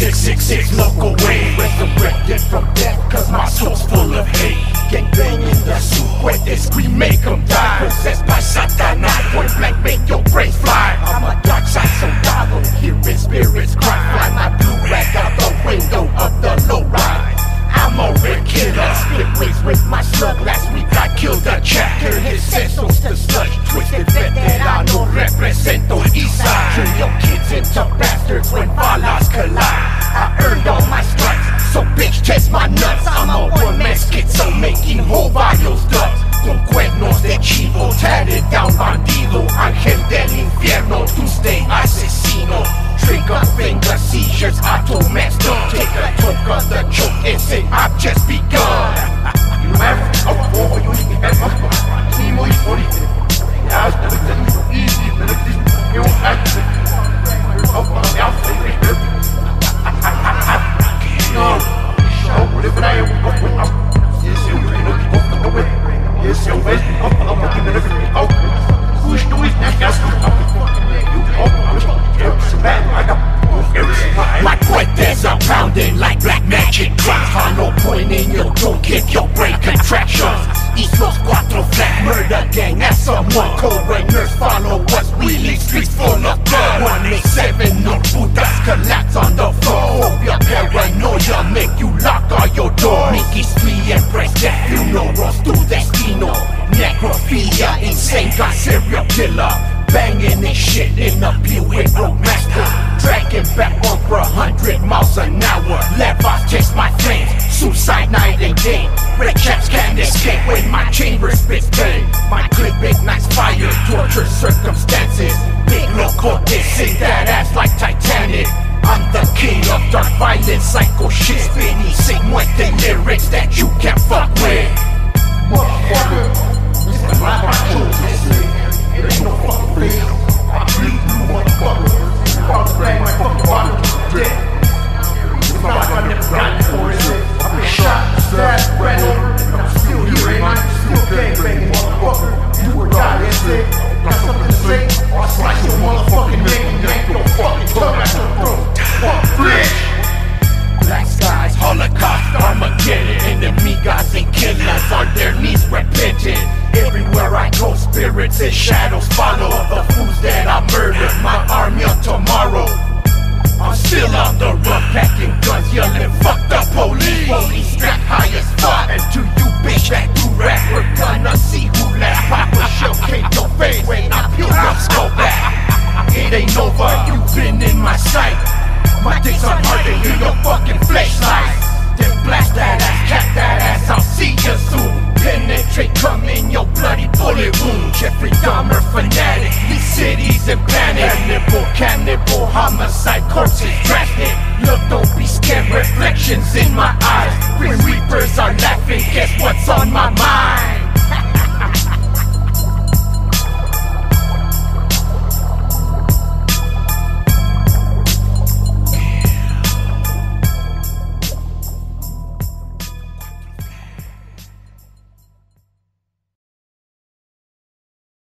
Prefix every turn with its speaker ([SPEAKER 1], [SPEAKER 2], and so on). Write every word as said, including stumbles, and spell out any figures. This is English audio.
[SPEAKER 1] six six six local way. Resurrected from death cause my soul's full of hate. Gang bang in the suit where they scream make them die. Possessed by Satanás, point blank make your brains fly. I'm a dark side soldado, hearing spirits cry. Fly my blue rag out the window of the low ride. I'm a red killer, split ways with my slug. Last week I killed a chap, turned his sensos to sludge. Twisted veterano, represento east side. Turn your kids into bastards when balas collide. I earned all my stripes, so bitch test my nuts. I'm a one-man schizo making whole varios ducks. Con cuernos de chivo, tatted down bandido. Ángel del infierno, tu stay asesino. Trigger finger seizures, auto master. Take a toke of the choke and say I've just begun. You have to go you need to get See more for it. Yeah, it's so easy, but it's you have to up on the outside. No, show whatever I am. Yes, you know, go for the Yes, eu vejo que não falar um pouquinho da vida. Os dois na casa my cuentas are pounding like black magic drums. Hollow point in your dome, give your brain contractions. East Los Cuatro flat, murder gang, that's someone. Co-rainers follow us, wheeling streets full of blood. one eighty-seven, no putas collapse on the floor. Hope your paranoia make you lock all your doors. Mickey Street embrace that funerals tu destino. Necrophilia, insane, got serial killer. Banging this shit in a Buick Roadmaster. Dragging back on for a hundred miles an hour. Levas chase my flames, suicide night and day. Red chaps can't escape when my chamber spits pain. My clip ignites fire, torture circumstances. Big locote, sing that ass like Titanic. I'm the king of dark violence, psycho shit. Spinny, sing muerte lyrics that you can't fuck with. Motherfucker, this is my choice. It ain't no fucking face. I bleed you, motherfucker. I'm about to bang my fucking body to death. It's not like I never got it for it. I've been shot, stabbed, ran over, and I'm still here, ain't I? Still gang banging, motherfucker. You or die, that's it. Got something to say? I'll slice your motherfucking neck and yank your fucking tongue out your throat. Fuck, bitch! Black skies, Holocaust, Armageddon. Enemy gods and killers on their knees repenting. Everywhere I go, spirits and shadows follow the fools that I murdered, my army of tomorrow. I'm still on the run, packing guns, yelling, fuck the police. Police strapped high as fuck, and to you bitch that do rap, we're gonna see who last. Pop a shell, cake your face when I peel your skull back. It ain't over, you've been in my sight. My dick's on hard to hear your fucking flashlight. Then blast that ass, cap that ass, I'll see you soon. Penetrate, come in your bloody bullet wound. Jeffrey Dahmer fanatic, these cities in panic. Cannibal, cannibal, homicide, corpses drastic. Look, don't be scared, reflections in my eyes. Grim Reapers are laughing, guess what's on my mind?